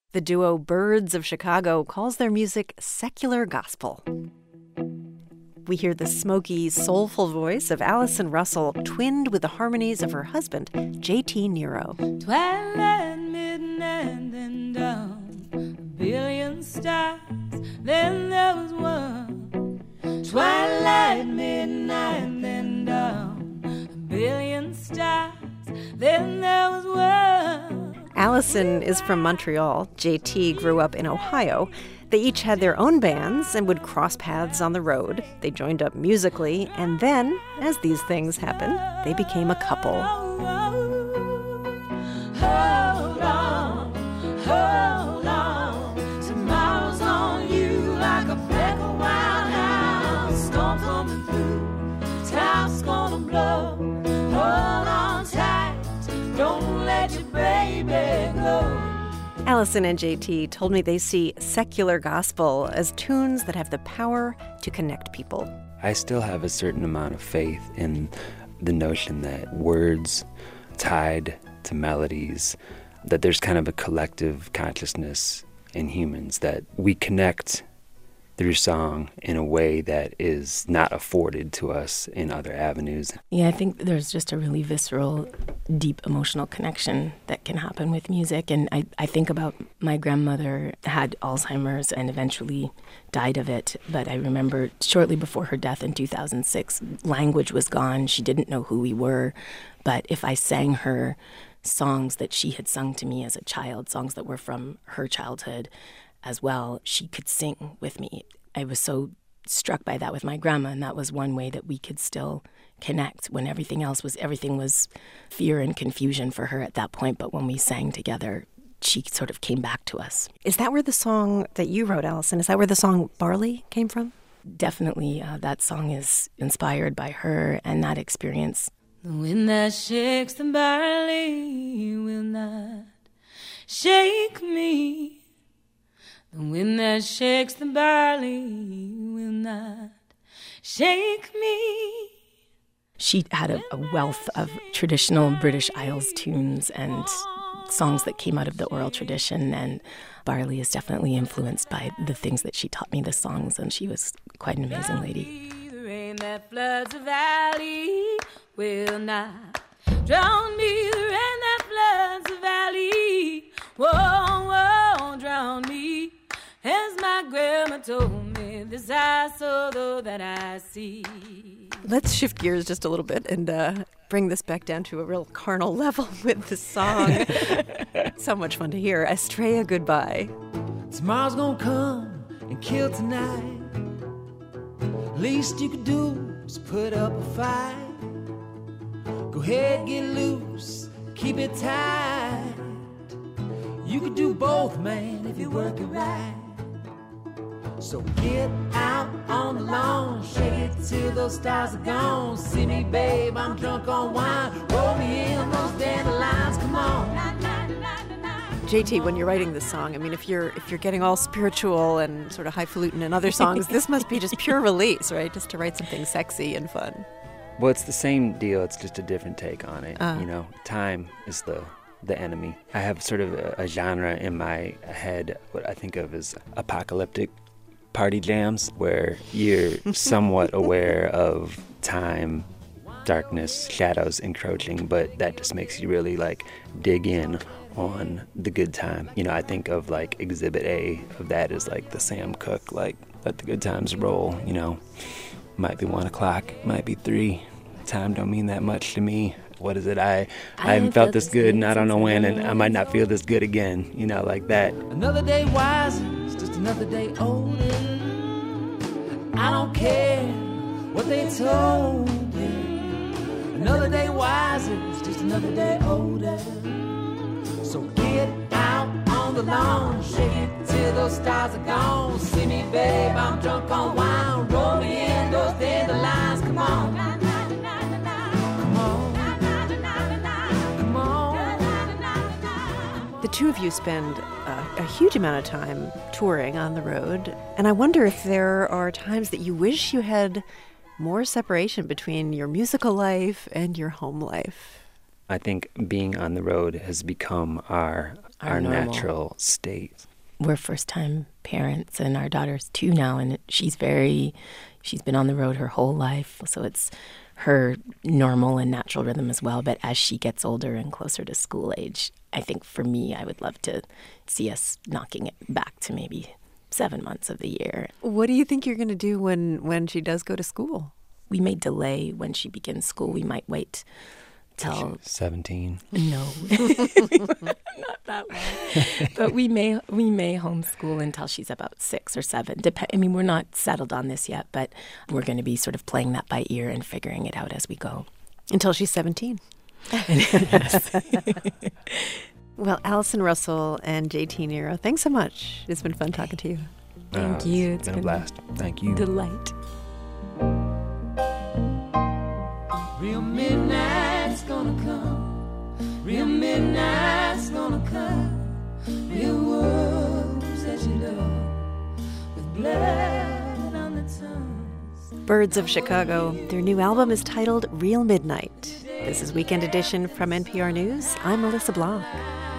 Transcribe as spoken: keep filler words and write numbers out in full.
The duo Birds of Chicago calls their music secular gospel. We hear the smoky, soulful voice of Allison Russell twinned with the harmonies of her husband, J T Nero. Twilight, midnight, then dawn, a billion stars, then there was one. Twilight, midnight, then dawn, a billion stars, then there was one. Allison is from Montreal. J T grew up in Ohio. They each had their own bands and would cross paths on the road. They joined up musically, and then, as these things happen, they became a couple. Hold on, hold on. Tomorrow's on you like a pack of wild hounds. Storm coming through, time's gonna blow. Hold on tight, don't let your baby go. Allison and J T told me they see secular gospel as tunes that have the power to connect people. I still have a certain amount of faith in the notion that words tied to melodies, that there's kind of a collective consciousness in humans, that we connect through song in a way that is not afforded to us in other avenues. Yeah, I think there's just a really visceral, deep emotional connection that can happen with music. And I, I think about my grandmother had Alzheimer's and eventually died of it. But I remember shortly before her death in two thousand six, language was gone. She didn't know who we were. But if I sang her songs that she had sung to me as a child, songs that were from her childhood as well, she could sing with me. I was so struck by that with my grandma, and that was one way that we could still connect when everything else was, everything was fear and confusion for her at that point. But when we sang together, she sort of came back to us. Is that where the song that you wrote, Allison, is that where the song Barley came from? Definitely. Uh, that song is inspired by her and that experience. The wind that shakes the barley will not shake me. The wind that shakes the barley will not shake me. She had a, a wealth of traditional British Isles tunes and songs that came out of the oral tradition, and Barley is definitely influenced by the things that she taught me, the songs, and she was quite an amazing lady. The rain that floods the valley will not drown me. The rain that floods the valley won't, won't drown me. As my grandma told me, this eye so though that I see. Let's shift gears just a little bit and uh, bring this back down to a real carnal level with the song. So much fun to hear. Estrella Goodbye. Tomorrow's gonna come and kill tonight. Least you could do is put up a fight. Go ahead, get loose, keep it tight. You could do both, man, if you work it right. So get out on the lawn, shake it till those stars are gone. See me, babe, I'm drunk on wine. Roll me in those dandelions, come on. J T, when you're writing this song, I mean, if you're if you're getting all spiritual and sort of highfalutin in other songs, this must be just pure release, right? Just to write something sexy and fun. Well, it's the same deal. It's just a different take on it. Uh. You know, time is the the enemy. I have sort of a, a genre in my head, what I think of as apocalyptic party jams, where you're somewhat aware of time, darkness, shadows encroaching, but that just makes you really like dig in on the good time. You know, I think of like Exhibit A of that is like the Sam Cooke, like let the good times roll, you know. Might be one o'clock, might be three. Time don't mean that much to me. What is it? I, I, I haven't felt this good and I don't know when, and I might not feel this good again, you know, like that. Another day wiser, it's just another day older. I don't care what they told me. Another day wiser, it's just another day older. So get out on the lawn, shake it till those stars are gone. See me, babe, I'm drunk on wine. Roll me in those dandelions, come on. Come on. Come on. The two of you spend uh, a huge amount of time touring on the road, and I wonder if there are times that you wish you had more separation between your musical life and your home life. I think being on the road has become our Our our, normal. natural state. We're first-time parents, and our daughter's two now, and she's very, she's been on the road her whole life, so it's her normal and natural rhythm as well. But as she gets older and closer to school age, I think for me, I would love to see us knocking it back to maybe seven months of the year. What do you think you're going to do when, when she does go to school? We may delay when she begins school. We might wait till seventeen. no, not that long. But we may we may homeschool until she's about six or seven. Dep- I mean, we're not settled on this yet, but we're going to be sort of playing that by ear and figuring it out as we go. Until she's seventeen. Well, Allison Russell and J T Nero, thanks so much. It's been fun talking to you. Thank Uh, you. It's been a blast. Thank you. Delight. Real midnight's gonna come. Real midnight's gonna come. Real wolves that you love with blood on the tongues. Birds of Chicago. Their new album is titled Real Midnight. This is Weekend Edition from N P R News. I'm Melissa Blanc.